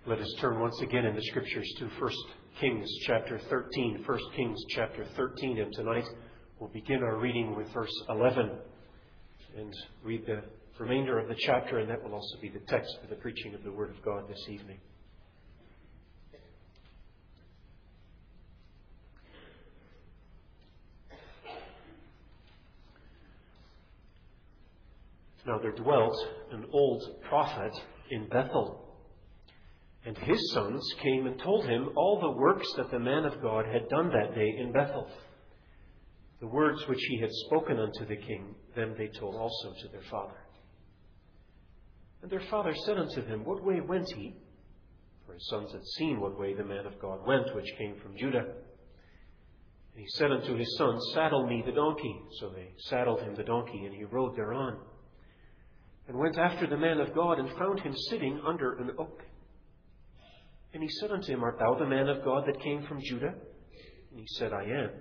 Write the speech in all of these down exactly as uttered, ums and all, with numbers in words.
Let us turn once again in the Scriptures to First Kings chapter thirteen. First Kings chapter thirteen, and tonight we'll begin our reading with verse eleven and read the remainder of the chapter, and that will also be the text for the preaching of the Word of God this evening. Now there dwelt an old prophet in Bethel, and his sons came and told him all the works that the man of God had done that day in Bethel. The words which he had spoken unto the king, them they told also to their father. And their father said unto them, What way went he? For his sons had seen what way the man of God went, which came from Judah. And he said unto his sons, Saddle me the donkey. So they saddled him the donkey, and he rode thereon, and went after the man of God, and found him sitting under an oak. And he said unto him, Art thou the man of God that came from Judah? And he said, I am.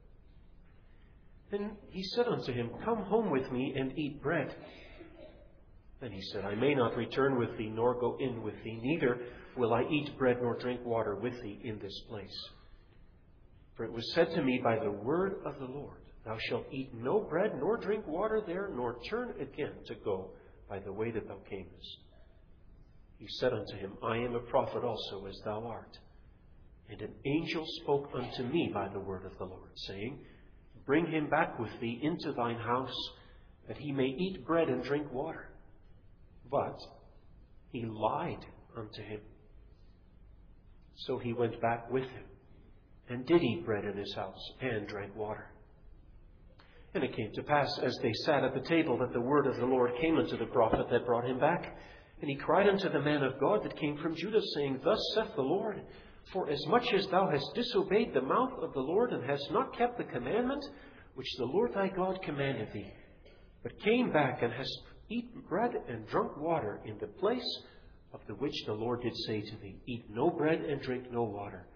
Then he said unto him, Come home with me and eat bread. Then he said, I may not return with thee, nor go in with thee, neither will I eat bread nor drink water with thee in this place. For it was said to me by the word of the Lord, Thou shalt eat no bread nor drink water there, nor turn again to go by the way that thou camest. He said unto him, I am a prophet also, as thou art. And an angel spoke unto me by the word of the Lord, saying, Bring him back with thee into thine house, that he may eat bread and drink water. But he lied unto him. So he went back with him, and did eat bread in his house, and drank water. And it came to pass, as they sat at the table, that the word of the Lord came unto the prophet that brought him back. And he cried unto the man of God that came from Judah, saying, Thus saith the Lord, For as much as thou hast disobeyed the mouth of the Lord, and hast not kept the commandment which the Lord thy God commanded thee, but came back and hast eaten bread and drunk water in the place of the which the Lord did say to thee, Eat no bread and drink no water,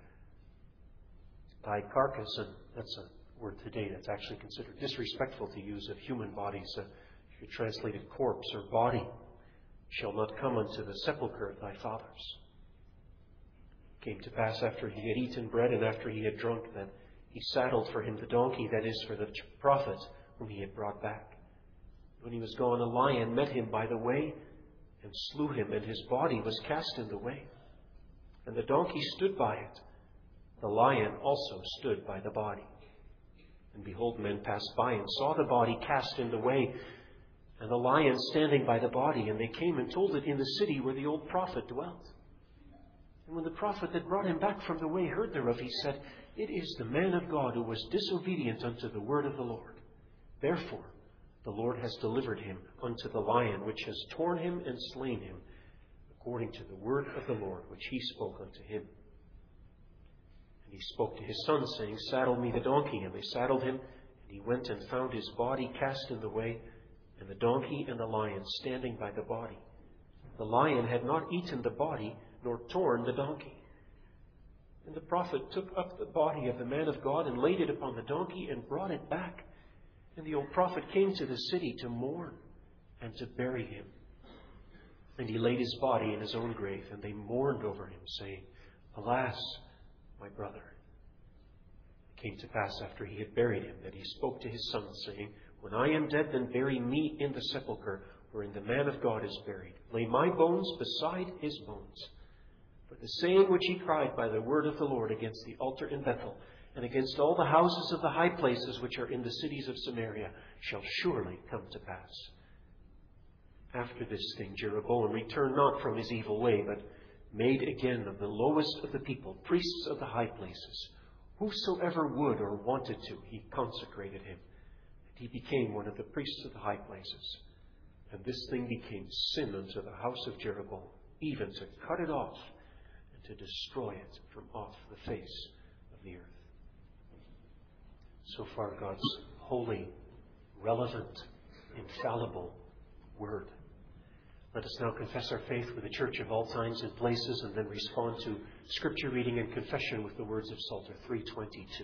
thy carcass, and that's a word today that's actually considered disrespectful to use of human bodies, uh, if you translate it corpse or body, shall not come unto the sepulchre of thy fathers. It came to pass after he had eaten bread and after he had drunk that he saddled for him the donkey, that is, for the prophet whom he had brought back. When he was gone, a lion met him by the way and slew him, and his body was cast in the way. And the donkey stood by it. The lion also stood by the body. And behold, men passed by and saw the body cast in the way, and the lion standing by the body, and they came and told it in the city where the old prophet dwelt. And when the prophet that brought him back from the way heard thereof, he said, It is the man of God who was disobedient unto the word of the Lord. Therefore the Lord has delivered him unto the lion, which has torn him and slain him, according to the word of the Lord which he spoke unto him. And he spoke to his sons, saying, Saddle me the donkey. And they saddled him, and he went and found his body cast in the way, and the donkey and the lion standing by the body. The lion had not eaten the body, nor torn the donkey. And the prophet took up the body of the man of God, and laid it upon the donkey, and brought it back. And the old prophet came to the city to mourn, and to bury him. And he laid his body in his own grave, and they mourned over him, saying, Alas, my brother. It came to pass after he had buried him, that he spoke to his sons, saying, When I am dead, then bury me in the sepulchre wherein the man of God is buried. Lay my bones beside his bones. For the saying which he cried by the word of the Lord against the altar in Bethel, and against all the houses of the high places which are in the cities of Samaria, shall surely come to pass. After this thing Jeroboam returned not from his evil way, but made again of the lowest of the people priests of the high places. Whosoever would or wanted to, he consecrated him. And he became one of the priests of the high places. And this thing became sin unto the house of Jeroboam, even to cut it off and to destroy it from off the face of the earth. So far, God's holy, relevant, infallible word. Let us now confess our faith with the church of all times and places, and then respond to scripture reading and confession with the words of Psalter three twenty-two.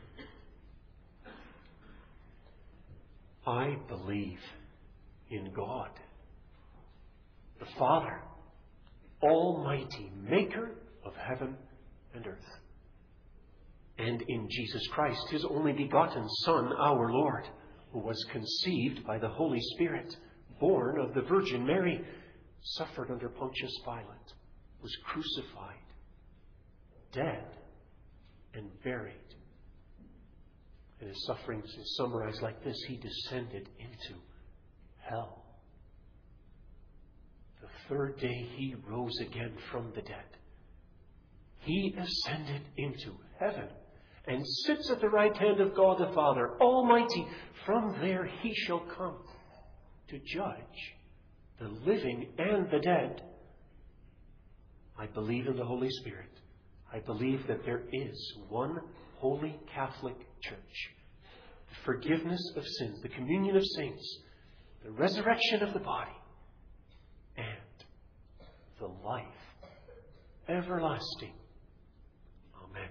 I believe in God, the Father Almighty, maker of heaven and earth. And in Jesus Christ, his only begotten Son, our Lord, who was conceived by the Holy Spirit, born of the Virgin Mary, suffered under Pontius Pilate, was crucified, dead, and buried. And his sufferings is summarized like this: he descended into hell. The third day he rose again from the dead. He ascended into heaven and sits at the right hand of God the Father Almighty. From there he shall come to judge the living and the dead. I believe in the Holy Spirit. I believe that there is one holy Catholic Church, the forgiveness of sins, the communion of saints, the resurrection of the body, and the life everlasting. Amen.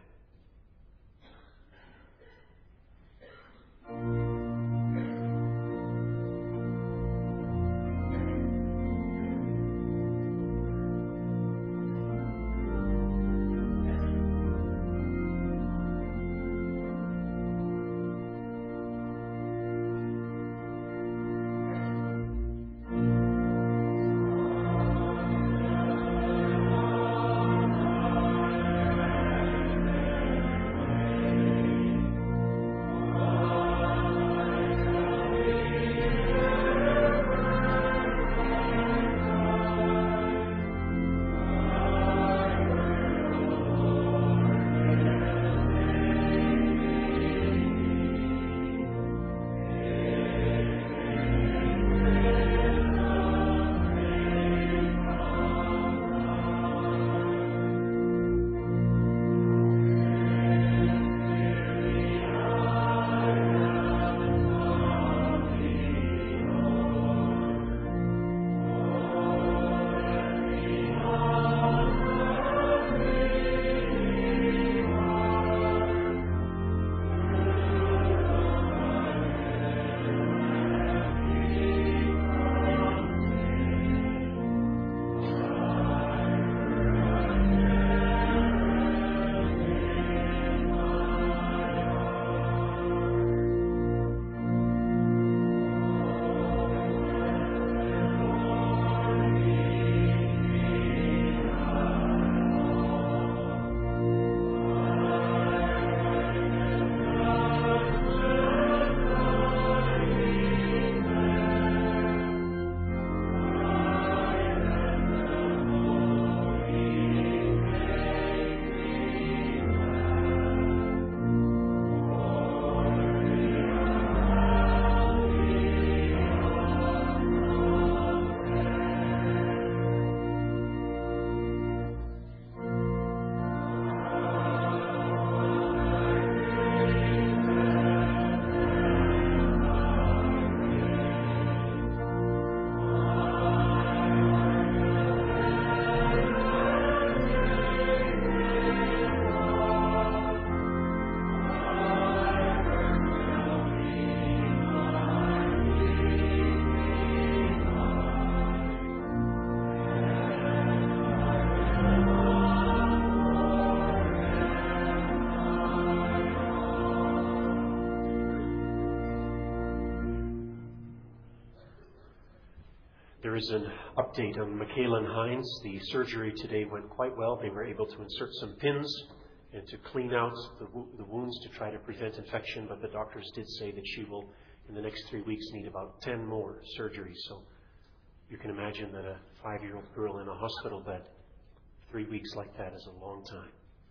There is an update on Michaela and Heinz. The surgery today went quite well. They were able to insert some pins and to clean out the, wo- the wounds to try to prevent infection, but the doctors did say that she will, in the next three weeks, need about ten more surgeries. So you can imagine that a five-year-old girl in a hospital bed, three weeks like that is a long time.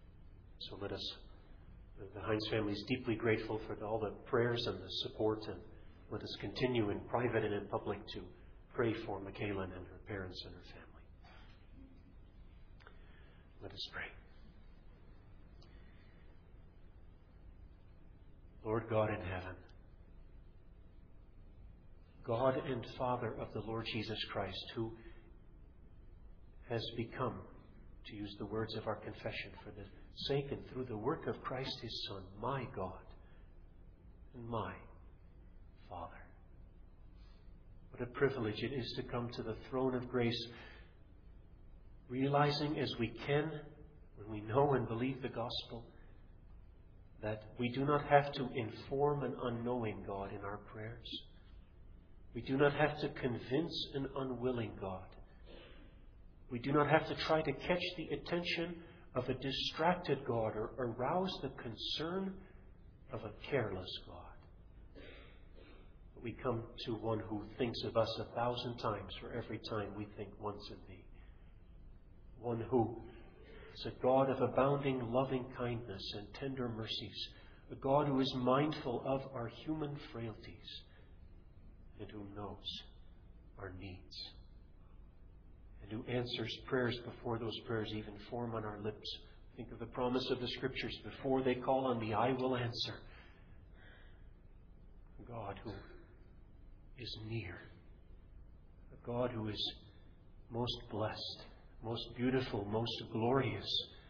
So let us, the Heinz family is deeply grateful for all the prayers and the support, and let us continue in private and in public to pray for Michaela and her parents and her family. Let us pray. Lord God in heaven, God and Father of the Lord Jesus Christ, who has become, to use the words of our confession, for the sake and through the work of Christ his Son, my God and my Father. What a privilege it is to come to the throne of grace realizing as we can, when we know and believe the gospel, that we do not have to inform an unknowing God in our prayers. We do not have to convince an unwilling God. We do not have to try to catch the attention of a distracted God or arouse the concern of a careless God. We come to one who thinks of us a thousand times for every time we think once of thee. One who is a God of abounding loving kindness and tender mercies. A God who is mindful of our human frailties and who knows our needs. And who answers prayers before those prayers even form on our lips. Think of the promise of the Scriptures. Before they call on me, I will answer. A God who is near. A God who is most blessed, most beautiful, most glorious.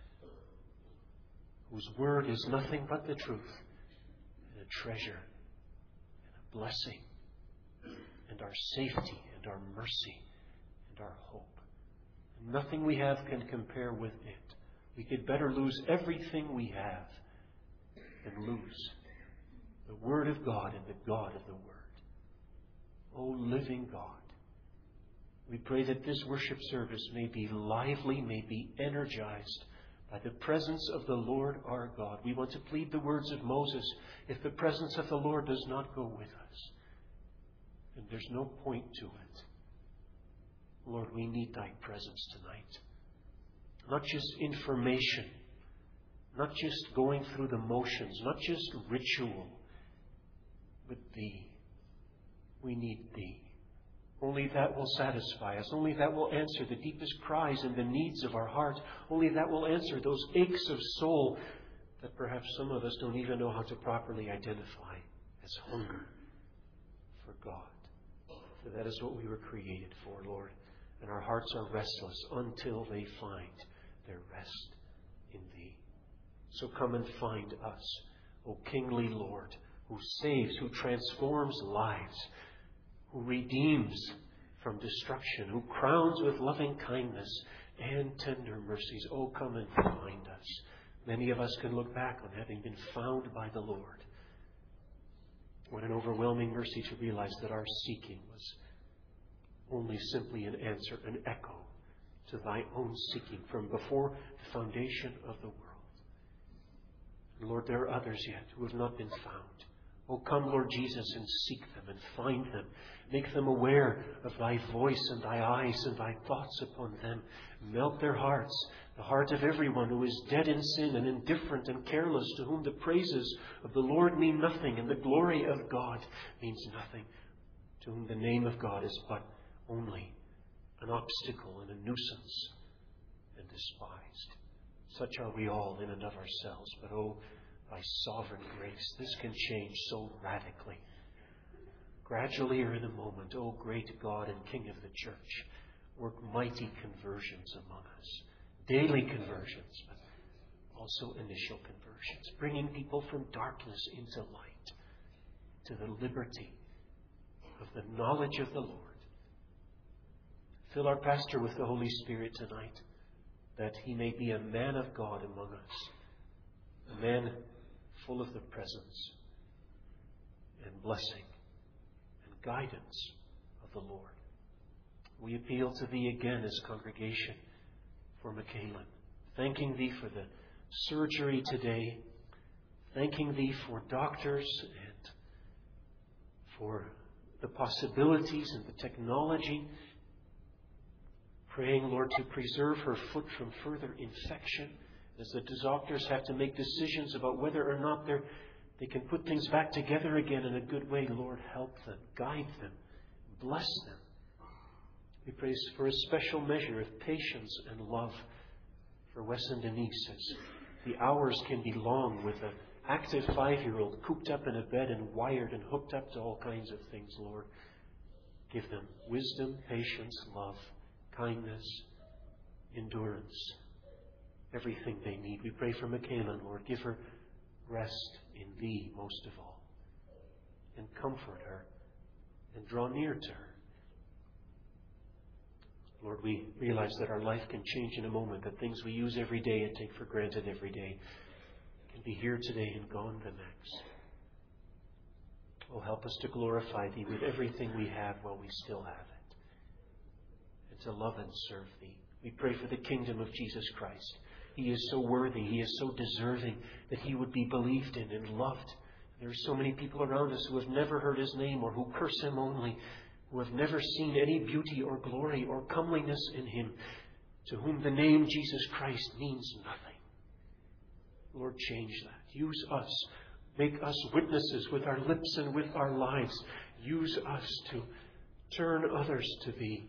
Whose word is nothing but the truth. And a treasure. And a blessing. And our safety. And our mercy. And our hope. And nothing we have can compare with it. We could better lose everything we have than lose the Word of God and the God of the Word. O living God, we pray that this worship service may be lively, may be energized by the presence of the Lord our God. We want to plead the words of Moses. If the presence of the Lord does not go with us, then there's no point to it. Lord, we need thy presence tonight. Not just information, not just going through the motions, not just ritual, but thee. We need thee. Only that will satisfy us. Only that will answer the deepest cries and the needs of our heart. Only that will answer those aches of soul that perhaps some of us don't even know how to properly identify as hunger for God. For that is what we were created for, Lord. And our hearts are restless until they find their rest in thee. So come and find us, O kingly Lord, who saves, who transforms lives, who redeems from destruction, who crowns with loving kindness and tender mercies. Oh, come and find us. Many of us can look back on having been found by the Lord. What an overwhelming mercy to realize that our seeking was only simply an answer, an echo to thy own seeking from before the foundation of the world. And Lord, there are others yet who have not been found. Oh, come, Lord Jesus, and seek them and find them. Make them aware of thy voice and thy eyes and thy thoughts upon them. Melt their hearts, the heart of everyone who is dead in sin and indifferent and careless, to whom the praises of the Lord mean nothing and the glory of God means nothing, to whom the name of God is but only an obstacle and a nuisance and despised. Such are we all in and of ourselves, but oh, by sovereign grace, this can change so radically. Gradually or in a moment, O great God and King of the Church, work mighty conversions among us. Daily conversions, but also initial conversions. Bringing people from darkness into light, to the liberty of the knowledge of the Lord. Fill our pastor with the Holy Spirit tonight, that he may be a man of God among us. A man full of the presence and blessing and guidance of the Lord. We appeal to thee again as congregation for Michaelan, thanking thee for the surgery today, thanking thee for doctors and for the possibilities and the technology, praying, Lord, to preserve her foot from further infection, as the doctors have to make decisions about whether or not they're, they can put things back together again in a good way. Lord, help them, guide them, bless them. We pray for a special measure of patience and love for Wes and Denise, as the hours can be long with an active five-year-old cooped up in a bed and wired and hooked up to all kinds of things, Lord. Give them wisdom, patience, love, kindness, endurance, everything they need. We pray for Michaelan, Lord. Give her rest in thee most of all. And comfort her and draw near to her. Lord, we realize that our life can change in a moment, that things we use every day and take for granted every day can be here today and gone the next. Oh, help us to glorify Thee with everything we have while we still have it, and to love and serve Thee. We pray for the kingdom of Jesus Christ. He is so worthy, He is so deserving that He would be believed in and loved. There are so many people around us who have never heard His name or who curse Him only, who have never seen any beauty or glory or comeliness in Him, to whom the name Jesus Christ means nothing. Lord, change that. Use us. Make us witnesses with our lips and with our lives. Use us to turn others to Thee.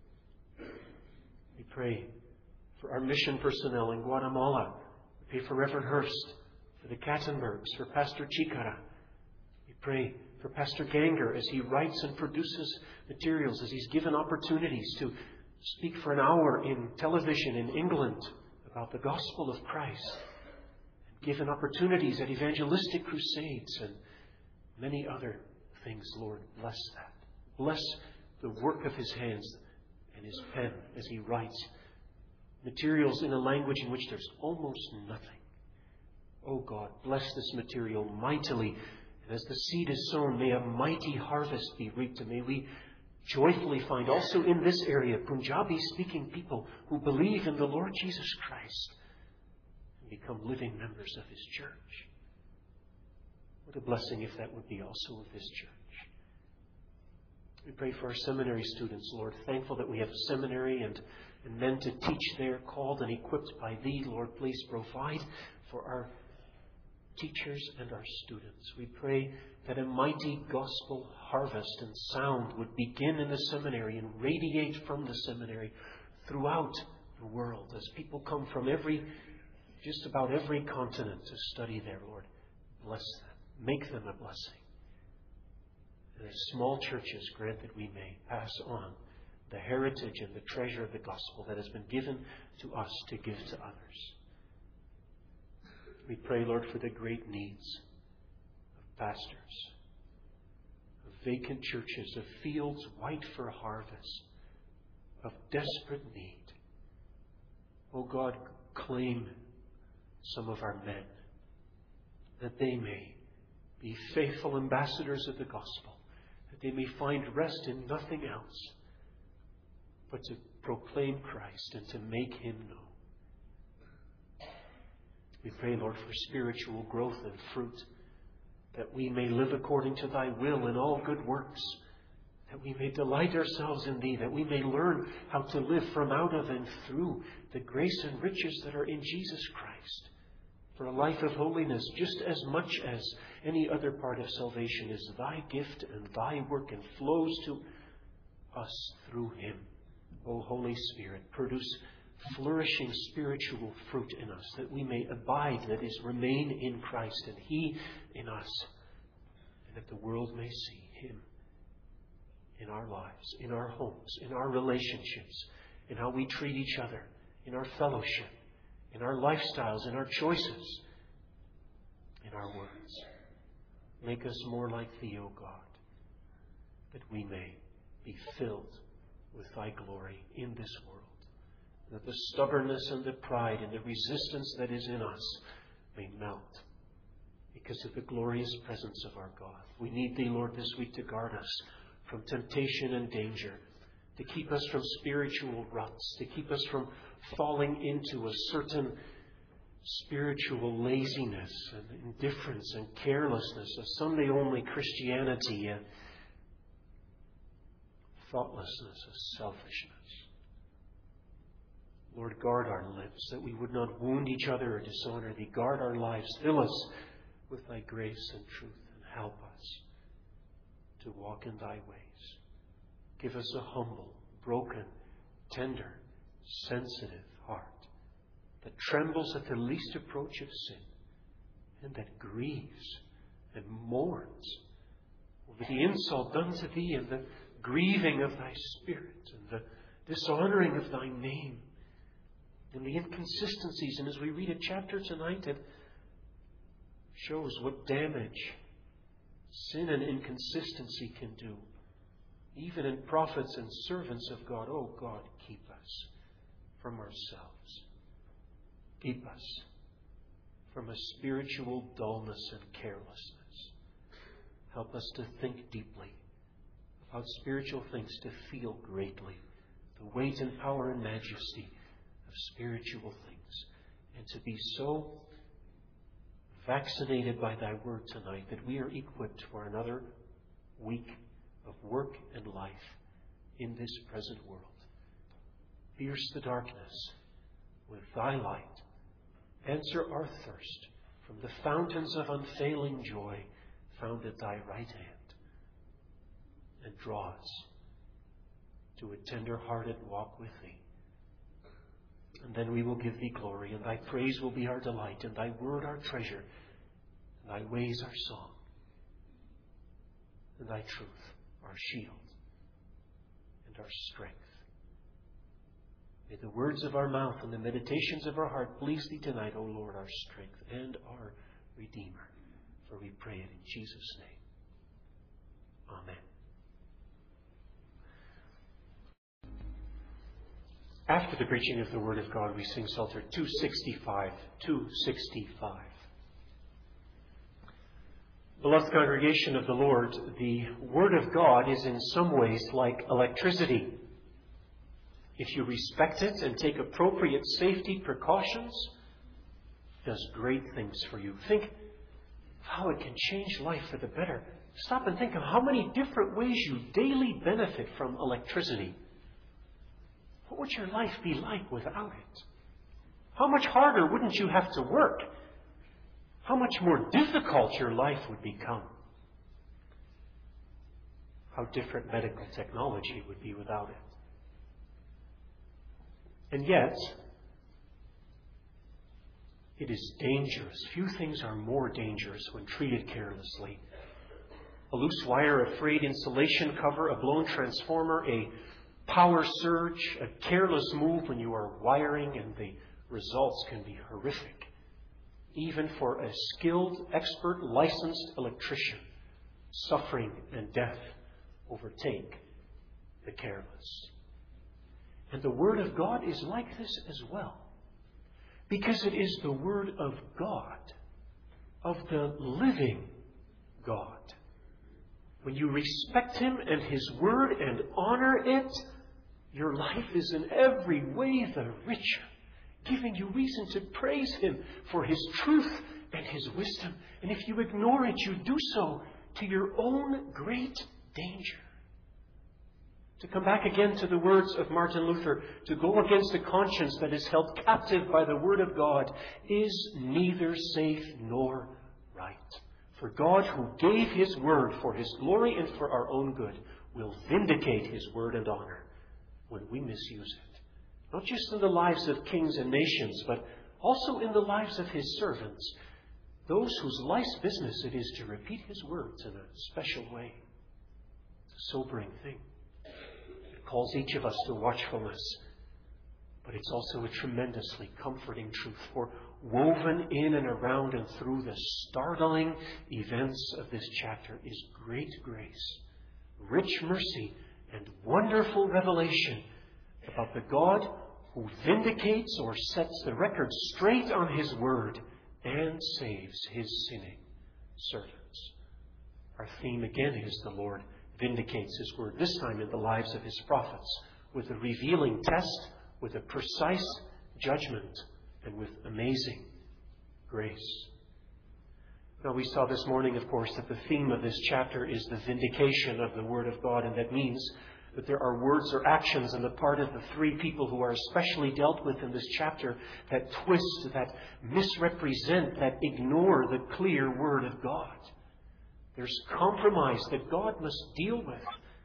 We pray for our mission personnel in Guatemala. We pray for Reverend Hurst, for the Katzenbergs, for Pastor Chikara. We pray for Pastor Ganger as he writes and produces materials, as he's given opportunities to speak for an hour in television in England about the gospel of Christ, and given opportunities at evangelistic crusades and many other things. Lord, bless that. Bless the work of his hands and his pen as he writes materials in a language in which there's almost nothing. Oh God, bless this material mightily. And as the seed is sown, may a mighty harvest be reaped. And may we joyfully find also in this area Punjabi-speaking people who believe in the Lord Jesus Christ and become living members of His church. What a blessing if that would be also of this church. We pray for our seminary students, Lord, thankful that we have a seminary and, and men to teach there, called and equipped by Thee. Lord, please provide for our teachers and our students. We pray that a mighty gospel harvest and sound would begin in the seminary and radiate from the seminary throughout the world as people come from every, just about every continent to study there, Lord. Bless them. Make them a blessing. And as small churches, grant that we may pass on the heritage and the treasure of the gospel that has been given to us to give to others. We pray, Lord, for the great needs of pastors, of vacant churches, of fields white for harvest, of desperate need. Oh God, claim some of our men, that they may be faithful ambassadors of the gospel, that they may find rest in nothing else but to proclaim Christ and to make Him known. We pray, Lord, for spiritual growth and fruit, that we may live according to Thy will in all good works, that we may delight ourselves in Thee, that we may learn how to live from out of and through the grace and riches that are in Jesus Christ, for a life of holiness, just as much as any other part of salvation is Thy gift and Thy work and flows to us through Him. O Holy Spirit, produce flourishing spiritual fruit in us, that we may abide, that is, remain in Christ and He in us, and that the world may see Him in our lives, in our homes, in our relationships, in how we treat each other, in our fellowship, in our lifestyles, in our choices, in our words. Make us more like Thee, O God, that we may be filled with Thy glory in this world, that the stubbornness and the pride and the resistance that is in us may melt because of the glorious presence of our God. We need Thee, Lord, this week to guard us from temptation and danger, to keep us from spiritual ruts, to keep us from falling into a certain spiritual laziness and indifference and carelessness, a Sunday-only Christianity, and thoughtlessness, a selfishness. Lord, guard our lips, that we would not wound each other or dishonor Thee. Guard our lives. Fill us with Thy grace and truth, and help us to walk in Thy ways. Give us a humble, broken, tender, sensitive heart that trembles at the least approach of sin, and that grieves and mourns over the insult done to Thee, and the grieving of Thy Spirit, and the dishonoring of Thy name, and the inconsistencies. And as we read a chapter tonight, it shows what damage sin and inconsistency can do. even in prophets and servants of God. Oh God, keep us from ourselves. Keep us from a spiritual dullness and carelessness. Help us to think deeply about spiritual things, to feel greatly the weight and power and majesty of spiritual things, and to be so vaccinated by Thy Word tonight that we are equipped for another week of work and life in this present world. Pierce the darkness with Thy light. Answer our thirst from the fountains of unfailing joy found at Thy right hand, and draw us to a tender-hearted walk with Thee. And then we will give Thee glory, and Thy praise will be our delight, and Thy word our treasure, and Thy ways our song, and Thy truth our shield and our strength. May the words of our mouth and the meditations of our heart please Thee tonight, O Lord, our strength and our Redeemer. For we pray it in Jesus' name. Amen. After the preaching of the Word of God, we sing Psalter two sixty-five. two sixty-five. Beloved congregation of the Lord, the Word of God is in some ways like electricity. If you respect it and take appropriate safety precautions, it does great things for you. Think how it can change life for the better. Stop and think of how many different ways you daily benefit from electricity. What would your life be like without it? How much harder wouldn't you have to work? How much more difficult your life would become? How different medical technology would be without it. And yet, it is dangerous. Few things are more dangerous when treated carelessly. A loose wire, a frayed insulation cover, a blown transformer, a power surge, a careless move when you are wiring, and the results can be horrific. Even for a skilled, expert, licensed electrician, suffering and death overtake the careless. And the Word of God is like this as well, because it is the Word of God, of the living God. When you respect Him and His Word and honor it, your life is in every way the richer, giving you reason to praise Him for His truth and His wisdom. And if you ignore it, you do so to your own great danger. To come back again to the words of Martin Luther, to go against a conscience that is held captive by the Word of God is neither safe nor right. For God, who gave His Word for His glory and for our own good, will vindicate His Word and honor when we misuse it. Not just in the lives of kings and nations, but also in the lives of His servants, those whose life's business it is to repeat His words in a special way. It's a sobering thing. It calls each of us to watchfulness, but it's also a tremendously comforting truth, for woven in and around and through the startling events of this chapter is great grace, rich mercy, and wonderful revelation about the God who vindicates or sets the record straight on His Word and saves His sinning servants. Our theme again is the Lord vindicates His Word, this time in the lives of His prophets, with a revealing test, with a precise judgment, and with amazing grace. Now, we saw this morning, of course, that the theme of this chapter is the vindication of the Word of God, and that means that there are words or actions on the part of the three people who are especially dealt with in this chapter that twist, that misrepresent, that ignore the clear Word of God. There's compromise that God must deal with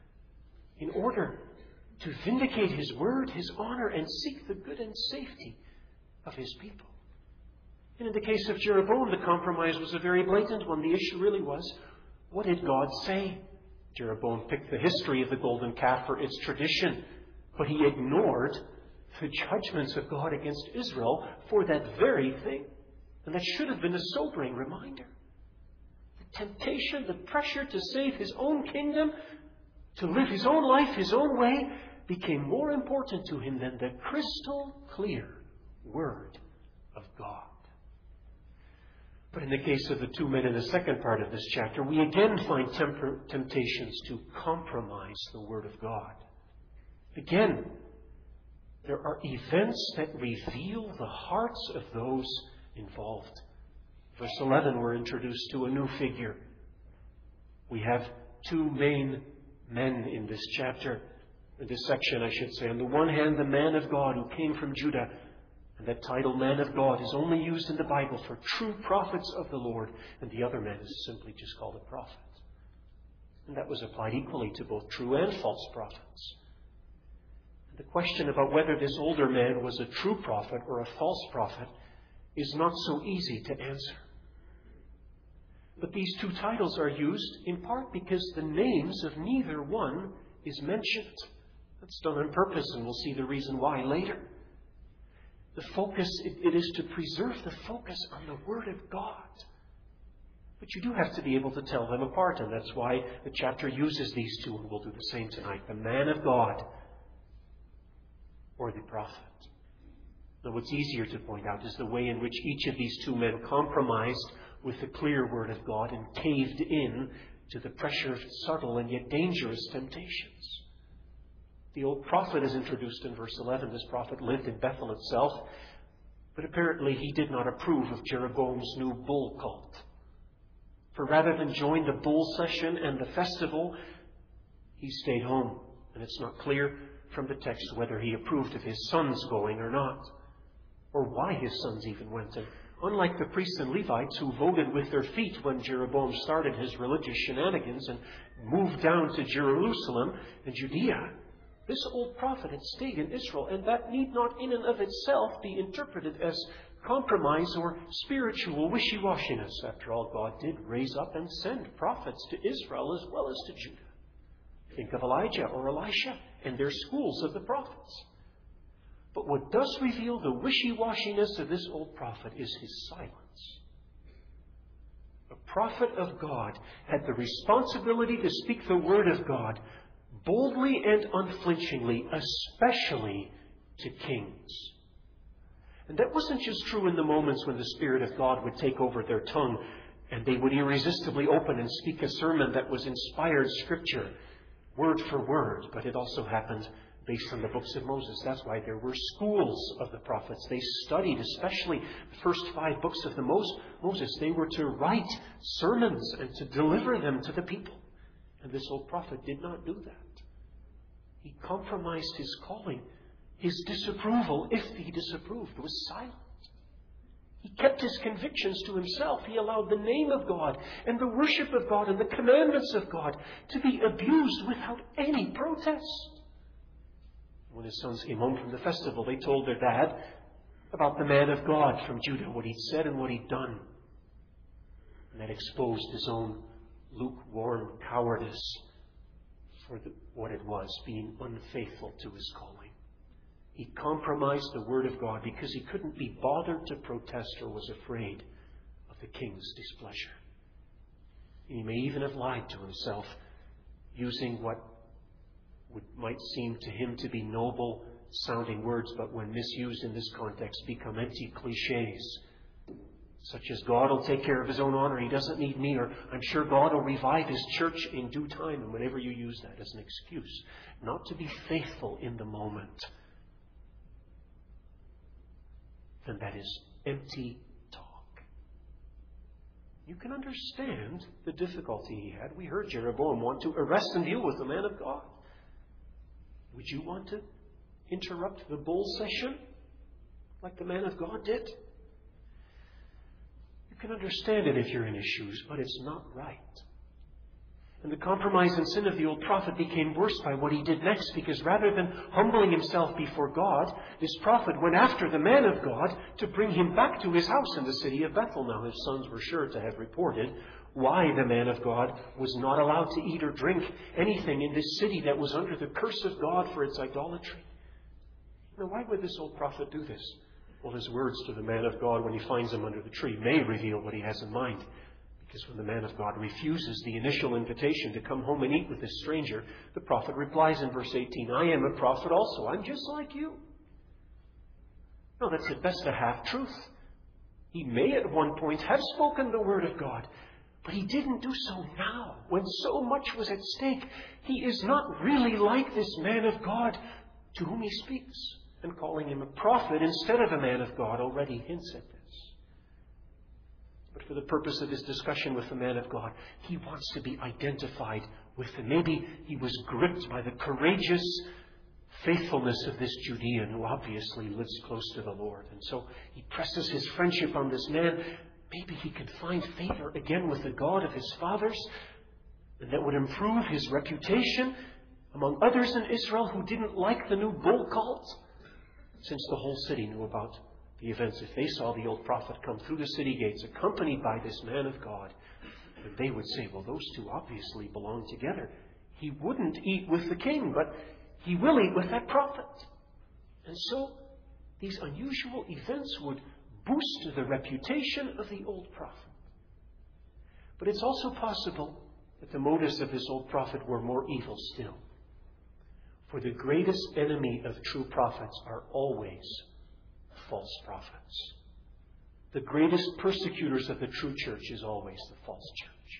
in order to vindicate His Word, His honor, and seek the good and safety of His people. And in the case of Jeroboam, the compromise was a very blatant one. The issue really was, what did God say? Jeroboam picked the history of the golden calf for its tradition, but he ignored the judgments of God against Israel for that very thing. And that should have been a sobering reminder. The temptation, the pressure to save his own kingdom to live his own life, his own way, became more important to him than the crystal clear Word of God. But in the case of the two men in the second part of this chapter, we again find temper- temptations to compromise the Word of God. Again, there are events that reveal the hearts of those involved. Verse eleven, we're introduced to a new figure. We have two main men in this chapter, in this section, I should say. On the one hand, the man of God who came from Judah. And that title, man of God, is only used in the Bible for true prophets of the Lord. And the other man is simply just called a prophet. And that was applied equally to both true and false prophets. And the question about whether this older man was a true prophet or a false prophet is not so easy to answer. But these two titles are used in part because the names of neither one is mentioned. That's done on purpose, and we'll see the reason why later. The focus, it, it is to preserve the focus on the Word of God. But you do have to be able to tell them apart, and that's why the chapter uses these two, and we'll do the same tonight. The man of God or the prophet. Now, what's easier to point out is the way in which each of these two men compromised with the clear Word of God and caved in to the pressure of subtle and yet dangerous temptations. The old prophet is introduced in verse eleven. This prophet lived in Bethel itself, but apparently he did not approve of Jeroboam's new bull cult. For rather than join the bull session and the festival, he stayed home. And it's not clear from the text whether he approved of his sons going or not, or why his sons even went. And unlike the priests and Levites who voted with their feet when Jeroboam started his religious shenanigans and moved down to Jerusalem and Judea, this old prophet had stayed in Israel, and that need not in and of itself be interpreted as compromise or spiritual wishy-washiness. After all, God did raise up and send prophets to Israel as well as to Judah. Think of Elijah or Elisha and their schools of the prophets. But what does reveal the wishy-washiness of this old prophet is his silence. A prophet of God had the responsibility to speak the Word of God boldly and unflinchingly, especially to kings. And that wasn't just true in the moments when the Spirit of God would take over their tongue and they would irresistibly open and speak a sermon that was inspired Scripture, word for word, but it also happened based on the books of Moses. That's why there were schools of the prophets. They studied, especially the first five books of the Moses. They were to write sermons and to deliver them to the people. And this old prophet did not do that. He compromised his calling. His disapproval, if he disapproved, was silent. He kept his convictions to himself. He allowed the name of God and the worship of God and the commandments of God to be abused without any protest. When his sons came home from the festival, they told their dad about the man of God from Judah, what he'd said and what he'd done. And that exposed his own lukewarm cowardice for the, what it was, being unfaithful to his calling. He compromised the Word of God because he couldn't be bothered to protest or was afraid of the king's displeasure. He may even have lied to himself, using what would, might seem to him to be noble-sounding words, but when misused in this context, become empty cliches, such as God will take care of His own honor, He doesn't need me, or I'm sure God will revive His church in due time. And whenever you use that as an excuse not to be faithful in the moment, then that is empty talk. You can understand the difficulty he had. We heard Jeroboam want to arrest and deal with the man of God. Would you want to interrupt the bull session like the man of God did? You can understand it if you're in his shoes, but it's not right. And the compromise and sin of the old prophet became worse by what he did next, because rather than humbling himself before God, this prophet went after the man of God to bring him back to his house in the city of Bethel. Now, his sons were sure to have reported why the man of God was not allowed to eat or drink anything in this city that was under the curse of God for its idolatry. Now, why would this old prophet do this? Well, his words to the man of God when he finds him under the tree may reveal what he has in mind. Because when the man of God refuses the initial invitation to come home and eat with this stranger, the prophet replies in verse eighteen, I am a prophet also. I'm just like you. No, that's at best a half-truth. He may at one point have spoken the word of God, but he didn't do so now, when so much was at stake. He is not really like this man of God to whom he speaks, and calling him a prophet instead of a man of God already hints at this. But for the purpose of his discussion with the man of God, he wants to be identified with him. Maybe he was gripped by the courageous faithfulness of this Judean who obviously lives close to the Lord. And so he presses his friendship on this man. Maybe he could find favor again with the God of his fathers, and that would improve his reputation among others in Israel who didn't like the new bull cult, since the whole city knew about the events. If they saw the old prophet come through the city gates accompanied by this man of God, then they would say, well, those two obviously belong together. He wouldn't eat with the king, but he will eat with that prophet. And so these unusual events would boost the reputation of the old prophet. But it's also possible that the motives of this old prophet were more evil still. For the greatest enemy of true prophets are always false prophets. The greatest persecutors of the true church is always the false church.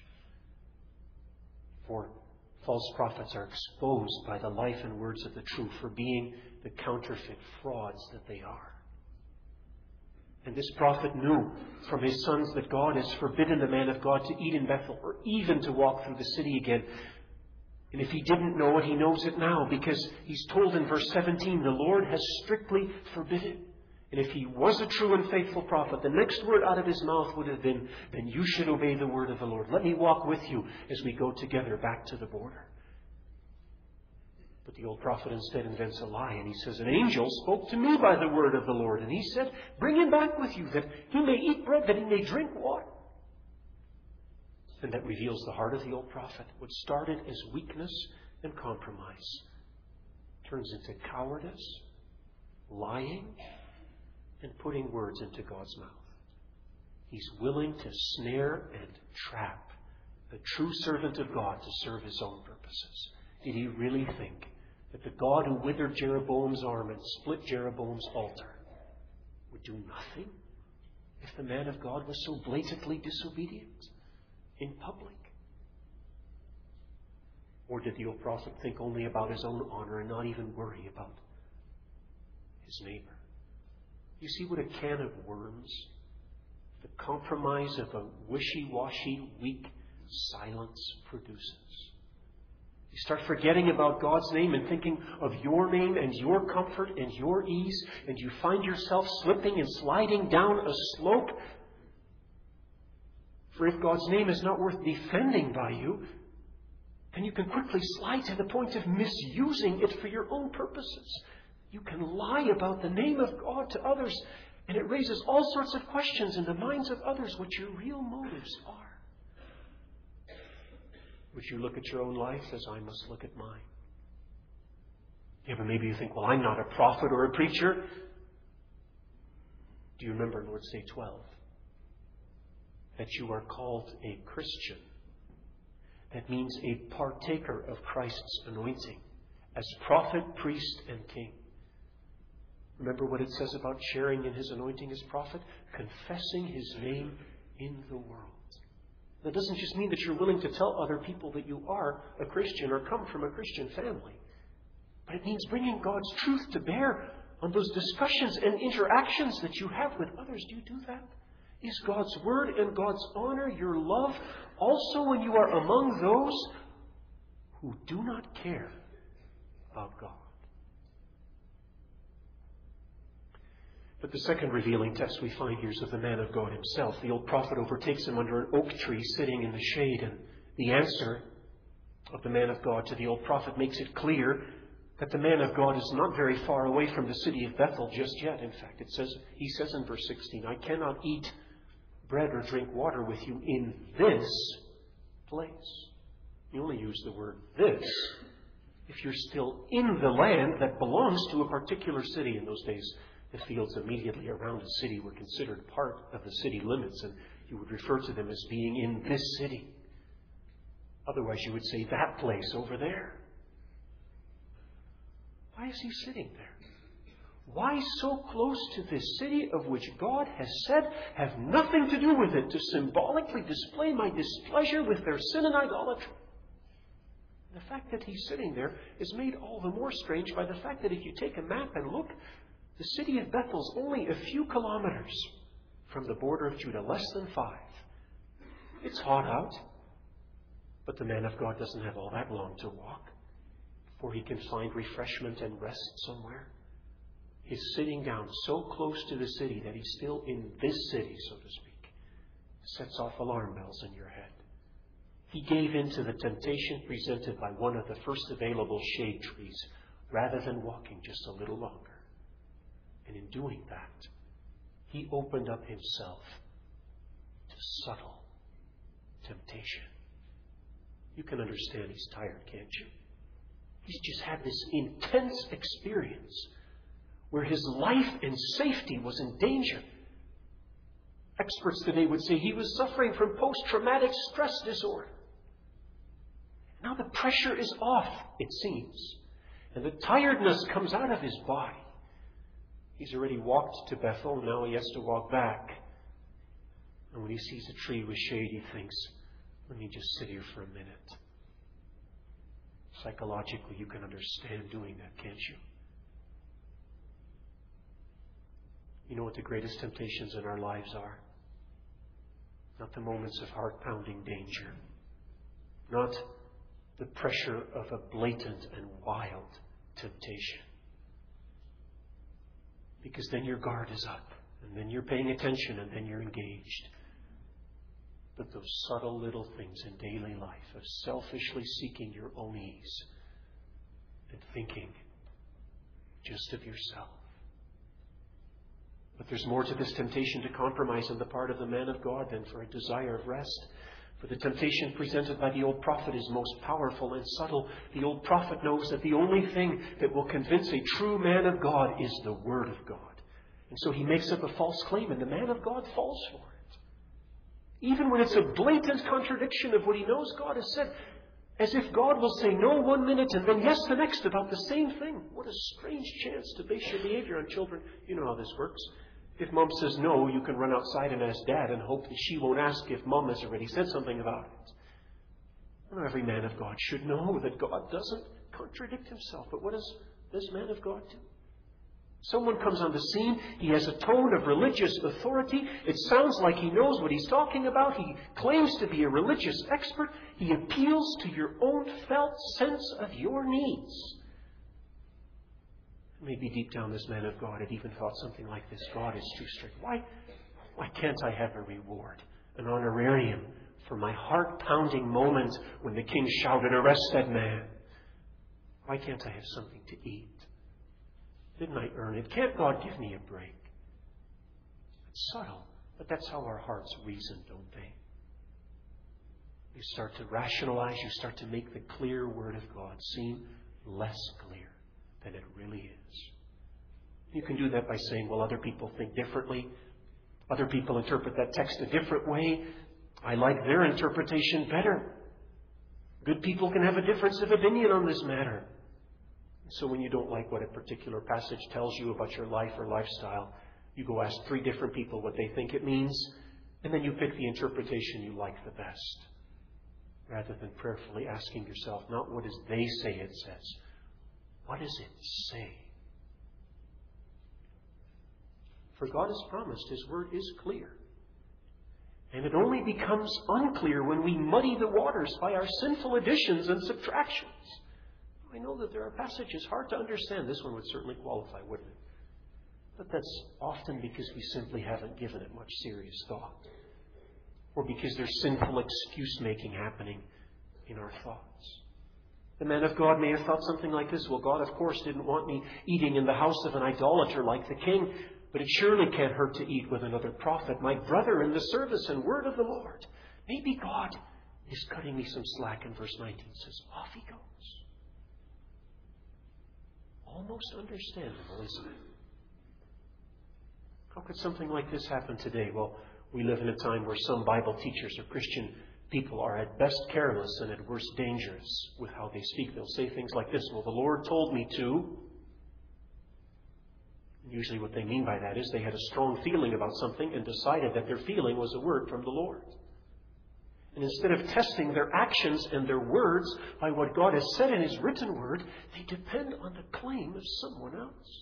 For false prophets are exposed by the life and words of the true for being the counterfeit frauds that they are. And this prophet knew from his sons that God has forbidden the man of God to eat in Bethel or even to walk through the city again. And if he didn't know it, he knows it now, because he's told in verse seventeen, the Lord has strictly forbidden. And if he was a true and faithful prophet, the next word out of his mouth would have been, then you should obey the word of the Lord. Let me walk with you as we go together back to the border. But the old prophet instead invents a lie, and he says, an angel spoke to me by the word of the Lord, and he said, bring him back with you, that he may eat bread, that he may drink water. And that reveals the heart of the old prophet. What started as weakness and compromise turns into cowardice, lying, and putting words into God's mouth. He's willing to snare and trap a true servant of God to serve his own purposes. Did he really think that the God who withered Jeroboam's arm and split Jeroboam's altar would do nothing if the man of God was so blatantly disobedient in public? Or did the old prophet think only about his own honor and not even worry about his neighbor? You see what a can of worms, the compromise of a wishy-washy, weak silence produces. You start forgetting about God's name and thinking of your name and your comfort and your ease, and you find yourself slipping and sliding down a slope. For if God's name is not worth defending by you, then you can quickly slide to the point of misusing it for your own purposes. You can lie about the name of God to others, and it raises all sorts of questions in the minds of others what your real motives are. Would you look at your own life as I must look at mine? Yeah, but maybe you think, well, I'm not a prophet or a preacher. Do you remember Lord's Day twelve? That you are called a Christian. That means a partaker of Christ's anointing as prophet, priest, and king. Remember what it says about sharing in his anointing as prophet? Confessing his name in the world. That doesn't just mean that you're willing to tell other people that you are a Christian or come from a Christian family. But it means bringing God's truth to bear on those discussions and interactions that you have with others. Do you do that? Is God's word and God's honor your love also when you are among those who do not care about God? But the second revealing test we find here is of the man of God himself. The old prophet overtakes him under an oak tree sitting in the shade, and the answer of the man of God to the old prophet makes it clear that the man of God is not very far away from the city of Bethel just yet. In fact, it says, he says in verse sixteen, I cannot eat bread or drink water with you in this place. You only use the word this if you're still in the land that belongs to a particular city. In those days, the fields immediately around a city were considered part of the city limits, and you would refer to them as being in this city. Otherwise, you would say that place over there. Why is he sitting there? Why so close to this city of which God has said, have nothing to do with it, to symbolically display my displeasure with their sin and idolatry? The fact that he's sitting there is made all the more strange by the fact that if you take a map and look, the city of Bethel is only a few kilometers from the border of Judah, less than five. It's hot out, but the man of God doesn't have all that long to walk before he can find refreshment and rest somewhere. He's sitting down so close to the city that he's still in this city, so to speak. Sets off alarm bells in your head. He gave in to the temptation presented by one of the first available shade trees rather than walking just a little longer. And in doing that, he opened up himself to subtle temptation. You can understand he's tired, can't you? He's just had this intense experience where his life and safety was in danger. Experts today would say he was suffering from post-traumatic stress disorder. Now the pressure is off, it seems, and the tiredness comes out of his body. He's already walked to Bethel, now he has to walk back. And when he sees a tree with shade, he thinks, let me just sit here for a minute. Psychologically, you can understand doing that, can't you? You know what the greatest temptations in our lives are? Not the moments of heart-pounding danger. Not the pressure of a blatant and wild temptation. Because then your guard is up, and then you're paying attention, and then you're engaged. But those subtle little things in daily life of selfishly seeking your own ease and thinking just of yourself. But there's more to this temptation to compromise on the part of the man of God than for a desire of rest. For the temptation presented by the old prophet is most powerful and subtle. The old prophet knows that the only thing that will convince a true man of God is the Word of God. And so he makes up a false claim, and the man of God falls for it. Even when it's a blatant contradiction of what he knows God has said, as if God will say no one minute and then yes the next about the same thing. What a strange chance to base your behavior on children. You know how this works. If Mom says no, you can run outside and ask Dad and hope that she won't ask if Mom has already said something about it. Well, every man of God should know that God doesn't contradict himself. But what does this man of God do? Someone comes on the scene. He has a tone of religious authority. It sounds like he knows what he's talking about. He claims to be a religious expert. He appeals to your own felt sense of your needs. Maybe deep down this man of God had even thought something like this. God is too strict. Why, why can't I have a reward, an honorarium for my heart-pounding moment when the king shouted, arrest that man? Why can't I have something to eat? Didn't I earn it? Can't God give me a break? It's subtle, but that's how our hearts reason, don't they? You start to rationalize, you start to make the clear Word of God seem less clear than it really is. You can do that by saying, well, other people think differently. Other people interpret that text a different way. I like their interpretation better. Good people can have a difference of opinion on this matter. So when you don't like what a particular passage tells you about your life or lifestyle, you go ask three different people what they think it means, and then you pick the interpretation you like the best, rather than prayerfully asking yourself, not what does they say it says, what does it say? For God has promised His Word is clear. And it only becomes unclear when we muddy the waters by our sinful additions and subtractions. I know that there are passages hard to understand. This one would certainly qualify, wouldn't it? But that's often because we simply haven't given it much serious thought. Or because there's sinful excuse-making happening in our thoughts. The man of God may have thought something like this. Well, God, of course, didn't want me eating in the house of an idolater like the king. But it surely can't hurt to eat with another prophet, my brother in the service and word of the Lord. Maybe God is cutting me some slack. And verse nineteen says, off he goes. Almost understandable, isn't it? How could something like this happen today? Well, We live in a time where some Bible teachers or Christian people are at best careless and at worst dangerous with how they speak. They'll say things like this, well, the Lord told me to. And usually what they mean by that is they had a strong feeling about something and decided that their feeling was a word from the Lord. And instead of testing their actions and their words by what God has said in His written word, they depend on the claim of someone else.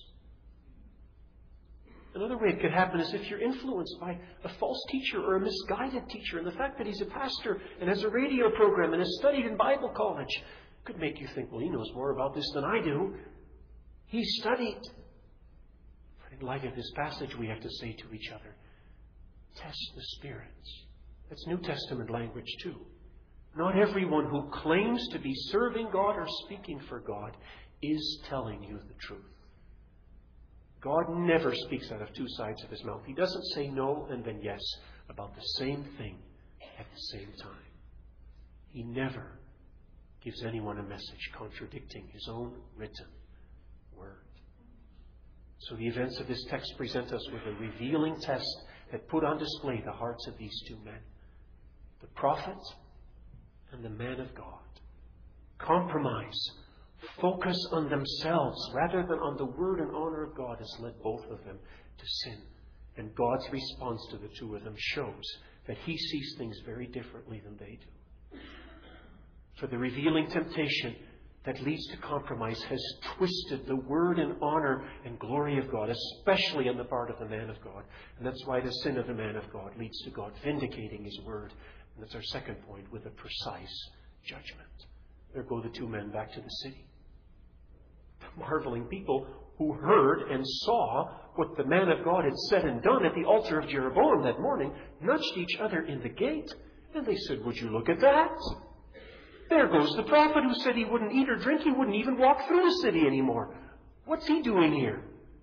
Another way it could happen is if you're influenced by a false teacher or a misguided teacher, and the fact that he's a pastor and has a radio program and has studied in Bible college could make you think, well, he knows more about this than I do. He studied. But in light of this passage, we have to say to each other, test the spirits. That's New Testament language too. Not everyone who claims to be serving God or speaking for God is telling you the truth. God never speaks out of two sides of His mouth. He doesn't say no and then yes about the same thing at the same time. He never gives anyone a message contradicting His own written word. So the events of this text present us with a revealing test that put on display the hearts of these two men, the prophet and the man of God. Compromise, focus on themselves rather than on the word and honor of God has led both of them to sin. And God's response to the two of them shows that He sees things very differently than they do. For the revealing temptation that leads to compromise has twisted the word and honor and glory of God, especially on the part of the man of God. And that's why the sin of the man of God leads to God vindicating His word. And that's our second point, with a precise judgment. There go the two men back to the city. The marveling people who heard and saw what the man of God had said and done at the altar of Jeroboam that morning nudged each other in the gate. And they said, would you look at that? There goes the prophet who said he wouldn't eat or drink. He wouldn't even walk through the city anymore. What's he doing here?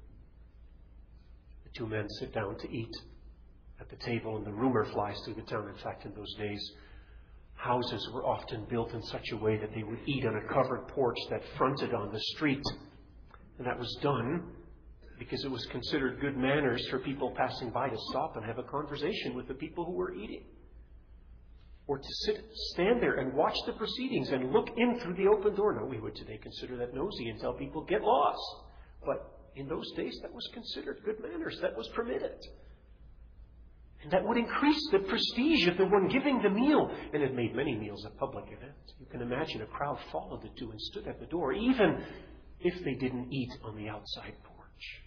The two men sit down to eat at the table, and the rumor flies through the town. In fact, in those days, houses were often built in such a way that they would eat on a covered porch that fronted on the street. And that was done because it was considered good manners for people passing by to stop and have a conversation with the people who were eating. Or to sit, stand there and watch the proceedings and look in through the open door. Now, we would today consider that nosy and tell people, get lost. But in those days, that was considered good manners. That was permitted. And that would increase the prestige of the one giving the meal. And it made many meals a public event. You can imagine a crowd followed the two and stood at the door, even if they didn't eat on the outside porch.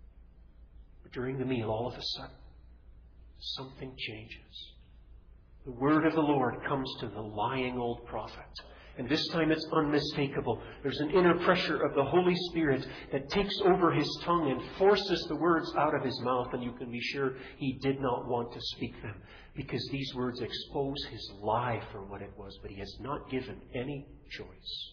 But during the meal, all of a sudden, something changes. The word of the Lord comes to the lying old prophet. And this time it's unmistakable. There's an inner pressure of the Holy Spirit that takes over his tongue and forces the words out of his mouth. And you can be sure he did not want to speak them, because these words expose his lie for what it was. But he has not given any choice.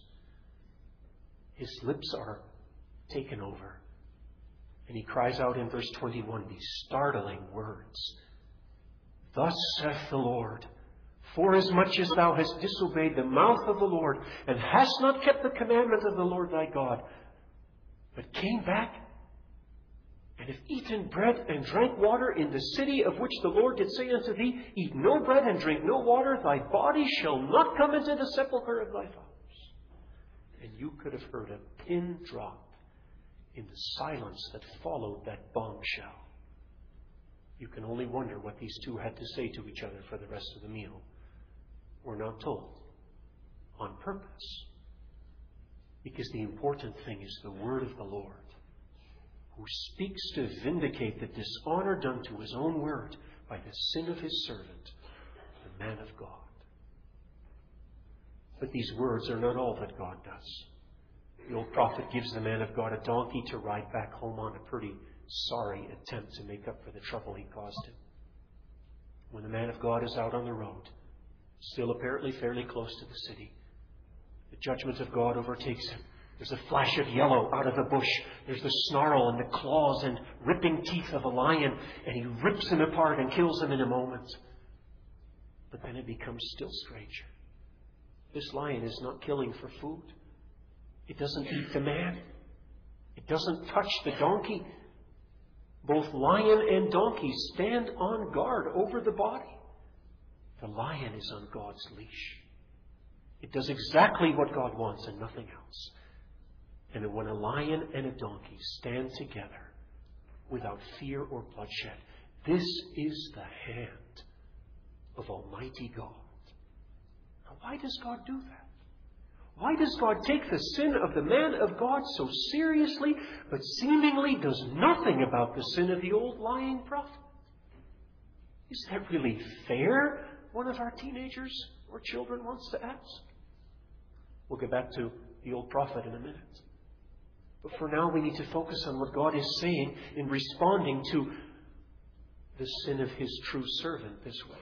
His lips are taken over. And he cries out in verse twenty-one these startling words. Thus saith the Lord, forasmuch as thou hast disobeyed the mouth of the Lord, and hast not kept the commandment of the Lord thy God, but came back, and have eaten bread and drank water in the city of which the Lord did say unto thee, eat no bread and drink no water, thy body shall not come into the sepulchre of thy fathers. And you could have heard a pin drop in the silence that followed that bombshell. You can only wonder what these two had to say to each other for the rest of the meal. We're not told. On purpose. Because the important thing is the word of the Lord, who speaks to vindicate the dishonor done to his own word by the sin of his servant, the man of God. But these words are not all that God does. The old prophet gives the man of God a donkey to ride back home on, a pretty sorry attempt to make up for the trouble he caused him. When the man of God is out on the road, still apparently fairly close to the city, the judgment of God overtakes him. There's a flash of yellow out of the bush. There's the snarl and the claws and ripping teeth of a lion, and he rips him apart and kills him in a moment. But then it becomes still stranger. This lion is not killing for food. It doesn't eat the man. It doesn't touch the donkey. Both lion and donkey stand on guard over the body. The lion is on God's leash. It does exactly what God wants and nothing else. And when a lion and a donkey stand together without fear or bloodshed, this is the hand of Almighty God. Now, why does God do that? Why does God take the sin of the man of God so seriously, but seemingly does nothing about the sin of the old lying prophet? Is that really fair? One of our teenagers or children wants to ask. We'll get back to the old prophet in a minute. But for now, we need to focus on what God is saying in responding to the sin of His true servant this way.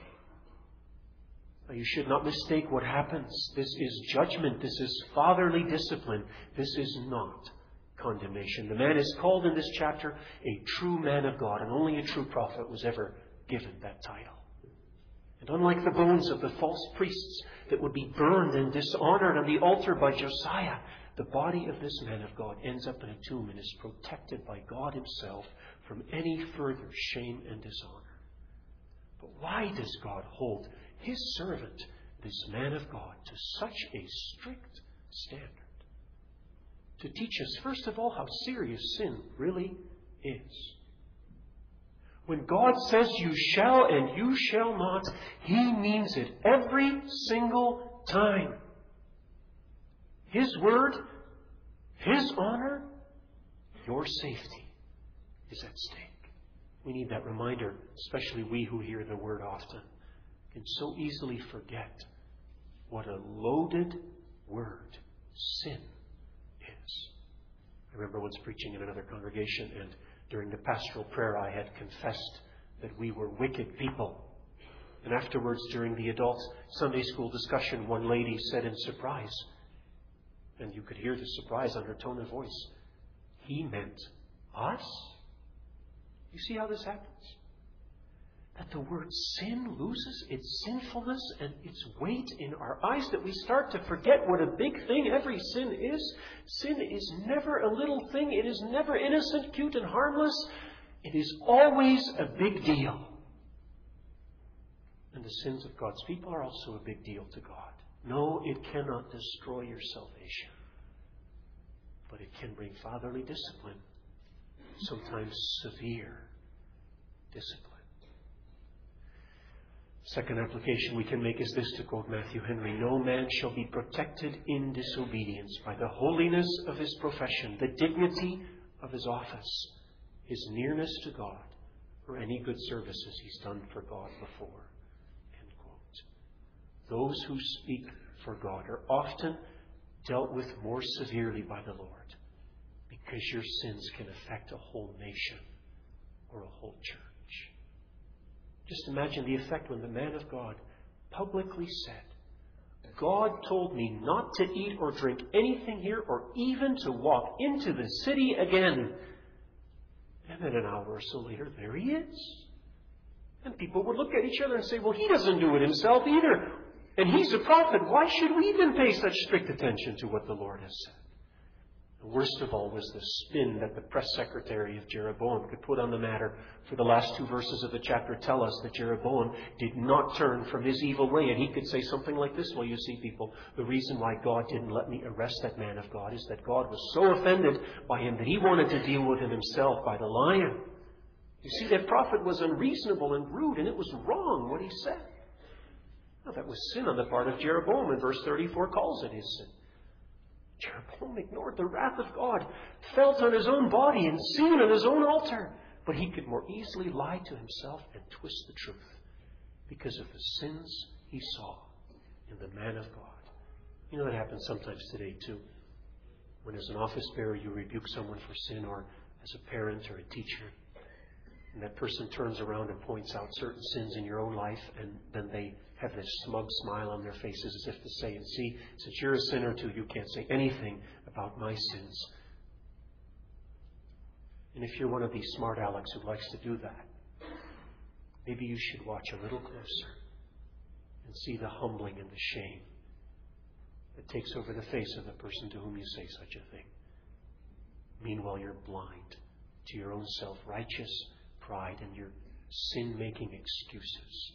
Now, you should not mistake what happens. This is judgment. This is fatherly discipline. This is not condemnation. The man is called in this chapter a true man of God, and only a true prophet was ever given that title. And unlike the bones of the false priests that would be burned and dishonored on the altar by Josiah, the body of this man of God ends up in a tomb and is protected by God Himself from any further shame and dishonor. But why does God hold His servant, this man of God, to such a strict standard? To teach us, first of all, how serious sin really is. When God says you shall and you shall not, He means it every single time. His word, His honor, your safety is at stake. We need that reminder, especially we who hear the word often, can so easily forget what a loaded word sin is. I remember once preaching in another congregation, and during the pastoral prayer I had confessed that we were wicked people. And afterwards, during the adult Sunday school discussion, one lady said in surprise, and you could hear the surprise on her tone of voice, "He meant us?" You see how this happens? That the word sin loses its sinfulness and its weight in our eyes, that we start to forget what a big thing every sin is. Sin is never a little thing. It is never innocent, cute, and harmless. It is always a big deal. And the sins of God's people are also a big deal to God. No, it cannot destroy your salvation, but it can bring fatherly discipline, sometimes severe discipline. Second application we can make is this, to quote Matthew Henry: "No man shall be protected in disobedience by the holiness of his profession, the dignity of his office, his nearness to God, or any good services he's done for God before." End quote. Those who speak for God are often dealt with more severely by the Lord, because your sins can affect a whole nation or a whole church. Just imagine the effect when the man of God publicly said, "God told me not to eat or drink anything here, or even to walk into the city again." And then an hour or so later, there he is. And people would look at each other and say, "Well, he doesn't do it himself either. And he's a prophet. Why should we even pay such strict attention to what the Lord has said?" The worst of all was the spin that the press secretary of Jeroboam could put on the matter. For the last two verses of the chapter tell us that Jeroboam did not turn from his evil way. And he could say something like this: "Well, you see, people, the reason why God didn't let me arrest that man of God is that God was so offended by him that He wanted to deal with him Himself by the lion." You see, that prophet was unreasonable and rude, and it was wrong what he said. Now, that was sin on the part of Jeroboam, and verse thirty-four calls it his sin. Jeroboam ignored the wrath of God, felt on his own body and seen on his own altar. But he could more easily lie to himself and twist the truth because of the sins he saw in the man of God. You know, that happens sometimes today too. When as an office bearer you rebuke someone for sin, or as a parent or a teacher, and that person turns around and points out certain sins in your own life, and then they have this smug smile on their faces as if to say, "And see, since you're a sinner too, you can't say anything about my sins." And if you're one of these smart alecks who likes to do that, maybe you should watch a little closer and see the humbling and the shame that takes over the face of the person to whom you say such a thing. Meanwhile, you're blind to your own self-righteous pride and your sin-making excuses.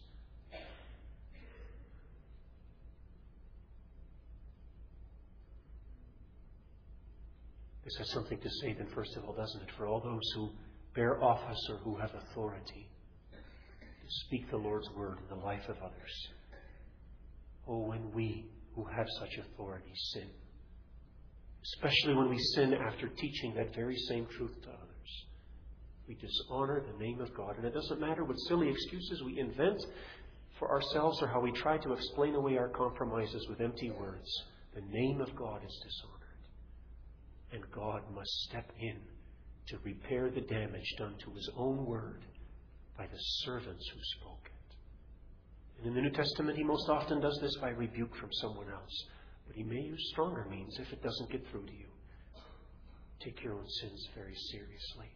This has something to say then, first of all, doesn't it, for all those who bear office or who have authority to speak the Lord's word in the life of others. Oh, when we who have such authority sin, especially when we sin after teaching that very same truth to others, we dishonor the name of God. And it doesn't matter what silly excuses we invent for ourselves or how we try to explain away our compromises with empty words. The name of God is dishonored. And God must step in to repair the damage done to His own word by the servants who spoke it. And in the New Testament, He most often does this by rebuke from someone else. But He may use stronger means if it doesn't get through to you. Take your own sins very seriously.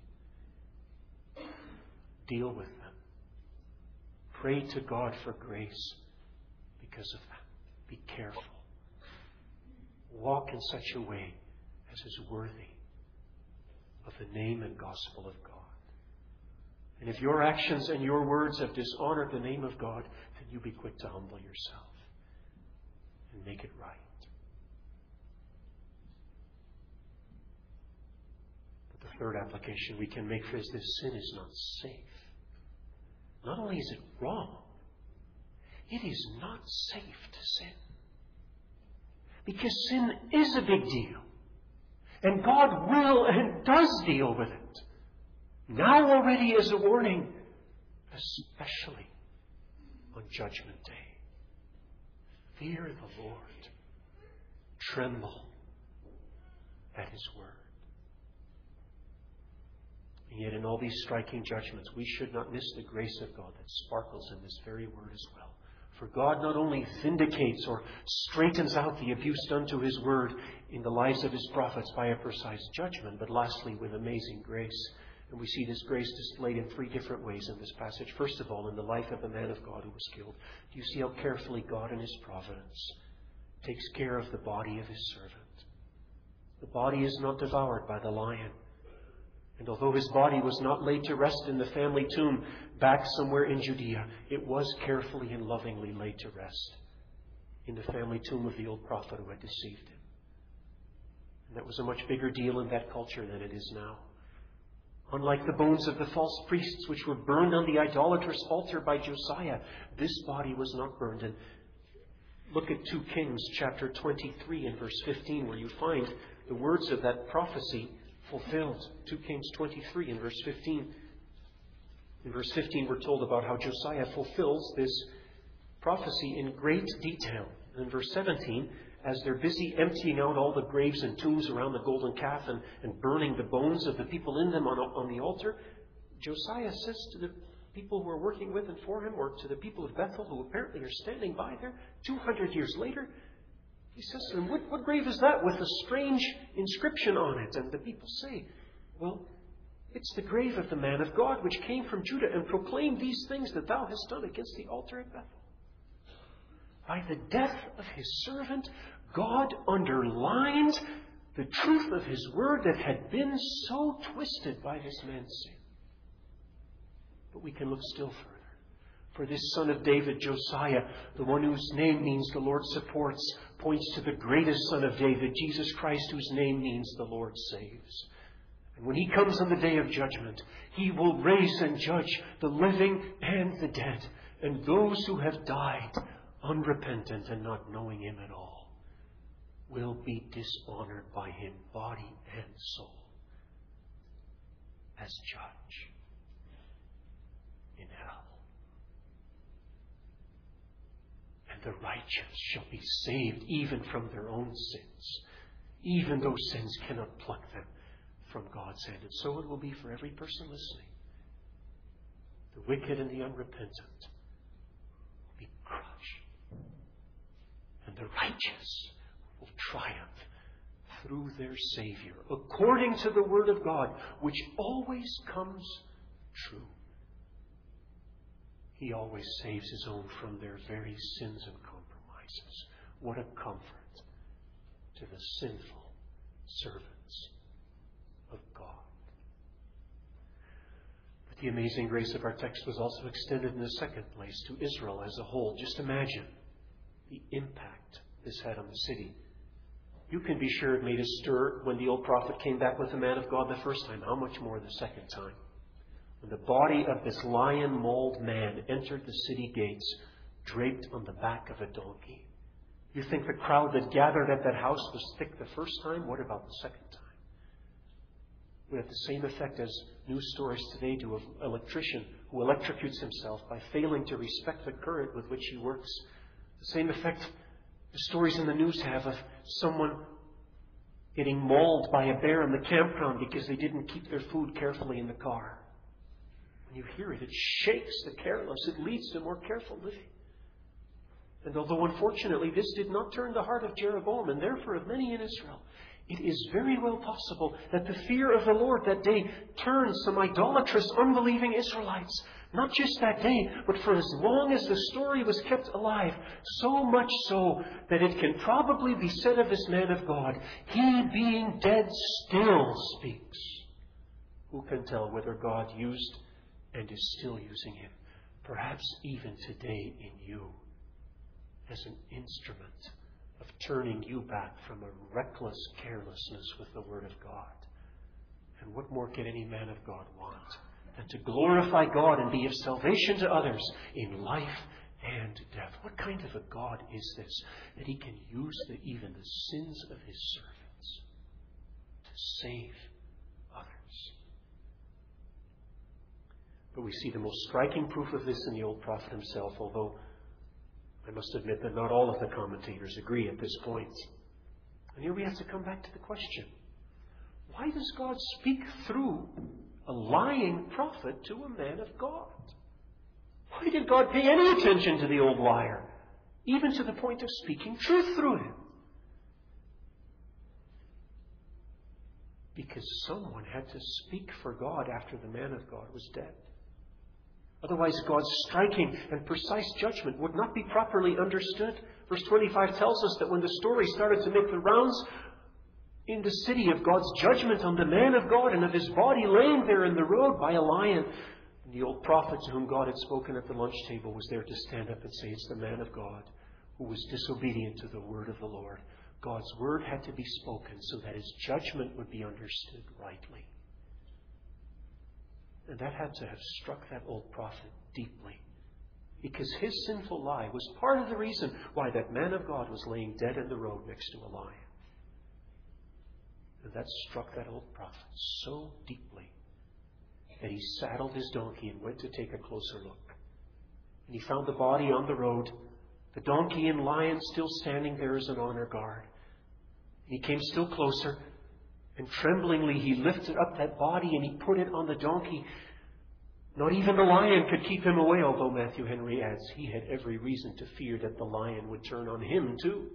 Deal with them. Pray to God for grace because of them. Be careful. Walk in such a way as is worthy of the name and gospel of God. And if your actions and your words have dishonored the name of God, then you be quick to humble yourself and make it right. But the third application we can make for is this: sin is not safe. Not only is it wrong, it is not safe to sin. Because sin is a big deal. And God will and does deal with it. Now already as a warning, especially on Judgment Day. Fear the Lord. Tremble at His word. And yet in all these striking judgments, we should not miss the grace of God that sparkles in this very word as well. For God not only vindicates or straightens out the abuse done to His word in the lives of His prophets by a precise judgment, but lastly with amazing grace. And we see this grace displayed in three different ways in this passage. First of all, in the life of the man of God who was killed. Do you see how carefully God in His providence takes care of the body of His servant? The body is not devoured by the lion. And although his body was not laid to rest in the family tomb back somewhere in Judea, it was carefully and lovingly laid to rest in the family tomb of the old prophet who had deceived him. And that was a much bigger deal in that culture than it is now. Unlike the bones of the false priests which were burned on the idolatrous altar by Josiah, this body was not burned. And look at Second Kings chapter twenty-three and verse fifteen, where you find the words of that prophecy fulfilled. Second Kings twenty-three and verse fifteen. In verse fifteen, we're told about how Josiah fulfills this prophecy in great detail. And in verse seventeen, as they're busy emptying out all the graves and tombs around the golden calf and, and burning the bones of the people in them on, on the altar, Josiah says to the people who are working with and for him, or to the people of Bethel who apparently are standing by there two hundred years later, he says to them, what, what grave is that with a strange inscription on it? And the people say, well, it's the grave of the man of God which came from Judah and proclaimed these things that thou hast done against the altar at Bethel. By the death of His servant, God underlined the truth of His word that had been so twisted by this man's sin. But we can look still further. For this son of David, Josiah, the one whose name means the Lord supports, points to the greatest son of David, Jesus Christ, whose name means the Lord saves. And when He comes on the day of judgment, He will raise and judge the living and the dead, and those who have died unrepentant and not knowing Him at all will be dishonored by Him, body and soul, as judge in hell. And the righteous shall be saved even from their own sins, even though sins cannot pluck them from God's hand. And so it will be for every person listening. The wicked and the unrepentant will be crushed, and the righteous will triumph through their Savior, according to the Word of God, which always comes true. He always saves His own from their very sins and compromises. What a comfort to the sinful servants of God. But the amazing grace of our text was also extended in the second place to Israel as a whole. Just imagine the impact this had on the city. You can be sure it made a stir when the old prophet came back with the man of God the first time. How much more the second time? When the body of this lion-mauled man entered the city gates, draped on the back of a donkey. You think the crowd that gathered at that house was thick the first time? What about the second time? We have the same effect as news stories today do of an electrician who electrocutes himself by failing to respect the current with which he works. The same effect the stories in the news have of someone getting mauled by a bear in the campground because they didn't keep their food carefully in the car. When you hear it, it shakes the careless. It leads to more careful living. And although unfortunately this did not turn the heart of Jeroboam and therefore of many in Israel, it is very well possible that the fear of the Lord that day turned some idolatrous, unbelieving Israelites, not just that day, but for as long as the story was kept alive, so much so that it can probably be said of this man of God, he being dead still speaks. Who can tell whether God used and is still using him, perhaps even today in you, as an instrument of turning you back from a reckless carelessness with the Word of God. And what more can any man of God want than to glorify God and be of salvation to others in life and death? What kind of a God is this, that He can use the, even the sins of His servants to save others? But we see the most striking proof of this in the old prophet himself, although I must admit that not all of the commentators agree at this point. And here we have to come back to the question, why does God speak through a lying prophet to a man of God? Why did God pay any attention to the old liar, even to the point of speaking truth through him? Because someone had to speak for God after the man of God was dead. Otherwise, God's striking and precise judgment would not be properly understood. Verse twenty-five tells us that when the story started to make the rounds in the city of God's judgment on the man of God and of his body laying there in the road by a lion, the old prophet to whom God had spoken at the lunch table was there to stand up and say, it's the man of God who was disobedient to the word of the Lord. God's word had to be spoken so that his judgment would be understood rightly. And that had to have struck that old prophet deeply, because his sinful lie was part of the reason why that man of God was laying dead in the road next to a lion. And that struck that old prophet so deeply that he saddled his donkey and went to take a closer look. And he found the body on the road, the donkey and lion still standing there as an honor guard. And he came still closer, and tremblingly he lifted up that body and he put it on the donkey. Not even the lion could keep him away, although Matthew Henry adds he had every reason to fear that the lion would turn on him too.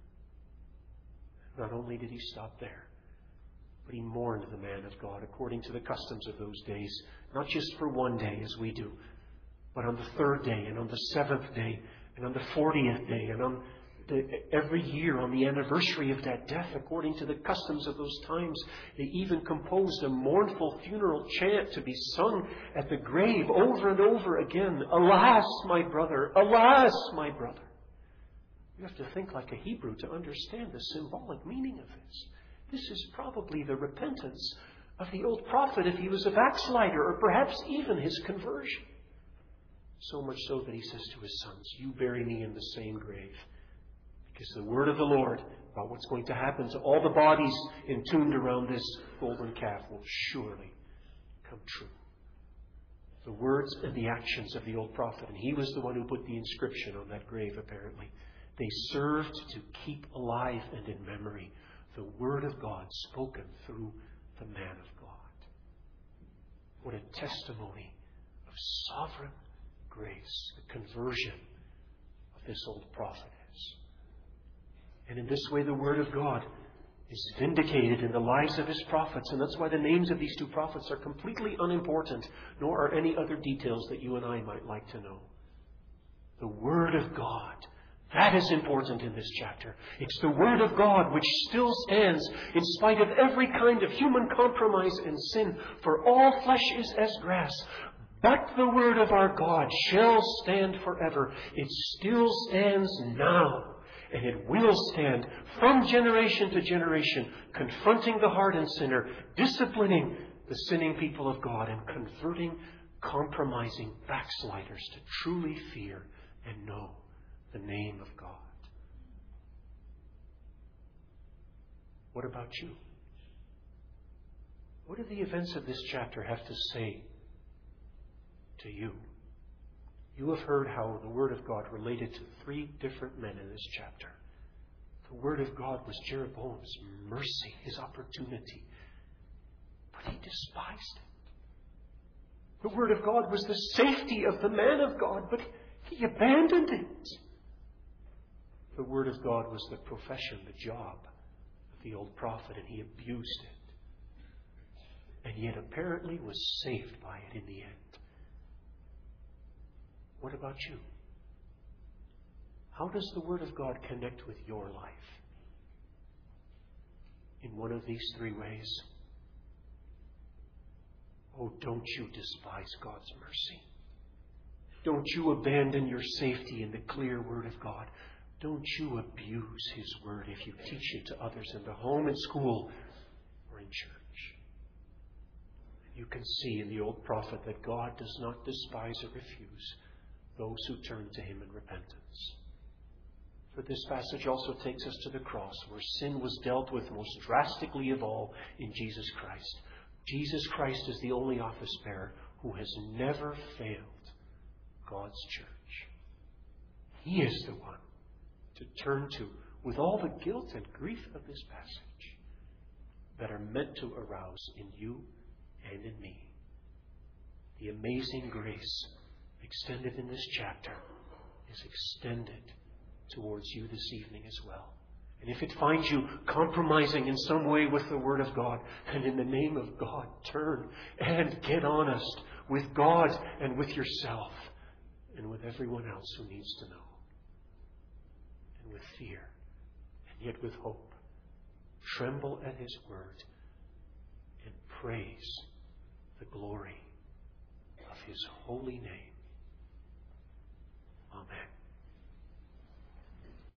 Not only did he stop there, but he mourned the man of God according to the customs of those days, not just for one day as we do, but on the third day and on the seventh day and on the fortieth day and on the, every year on the anniversary of that death, according to the customs of those times. They even composed a mournful funeral chant to be sung at the grave over and over again. Alas, my brother! Alas, my brother! You have to think like a Hebrew to understand the symbolic meaning of this. This is probably the repentance of the old prophet if he was a backslider, or perhaps even his conversion. So much so that he says to his sons, you bury me in the same grave. Because the word of the Lord about what's going to happen to all the bodies entombed around this golden calf will surely come true. The words and the actions of the old prophet, and he was the one who put the inscription on that grave apparently, they served to keep alive and in memory the word of God spoken through the man of God. What a testimony of sovereign grace, the conversion of this old prophet is. And in this way the word of God is vindicated in the lives of his prophets, and that's why the names of these two prophets are completely unimportant, nor are any other details that you and I might like to know. The word of God, that is important in this chapter. It's the word of God which still stands in spite of every kind of human compromise and sin. For all flesh is as grass, But the word of our God shall stand forever. It still stands now, and it will stand from generation to generation, confronting the hardened sinner, disciplining the sinning people of God, and converting compromising backsliders to truly fear and know the name of God. What about you? What do the events of this chapter have to say to you? You have heard how the Word of God related to three different men in this chapter. The Word of God was Jeroboam's mercy, his opportunity, but he despised it. The Word of God was the safety of the man of God, but he abandoned it. The Word of God was the profession, the job of the old prophet, and he abused it. And yet apparently was saved by it in the end. What about you? How does the Word of God connect with your life? In one of these three ways. Oh, don't you despise God's mercy. Don't you abandon your safety in the clear Word of God. Don't you abuse His Word if you teach it to others in the home, in school, or in church. You can see in the old prophet that God does not despise or refuse those who turn to Him in repentance. For this passage also takes us to the cross, where sin was dealt with most drastically of all in Jesus Christ. Jesus Christ is the only office bearer who has never failed God's church. He is the one to turn to with all the guilt and grief of this passage that are meant to arouse in you and in me the amazing grace extended in this chapter is extended towards you this evening as well. And if it finds you compromising in some way with the Word of God, then in the name of God, turn and get honest with God and with yourself and with everyone else who needs to know. And with fear, and yet with hope, tremble at His Word and praise the glory of His holy name. Amen.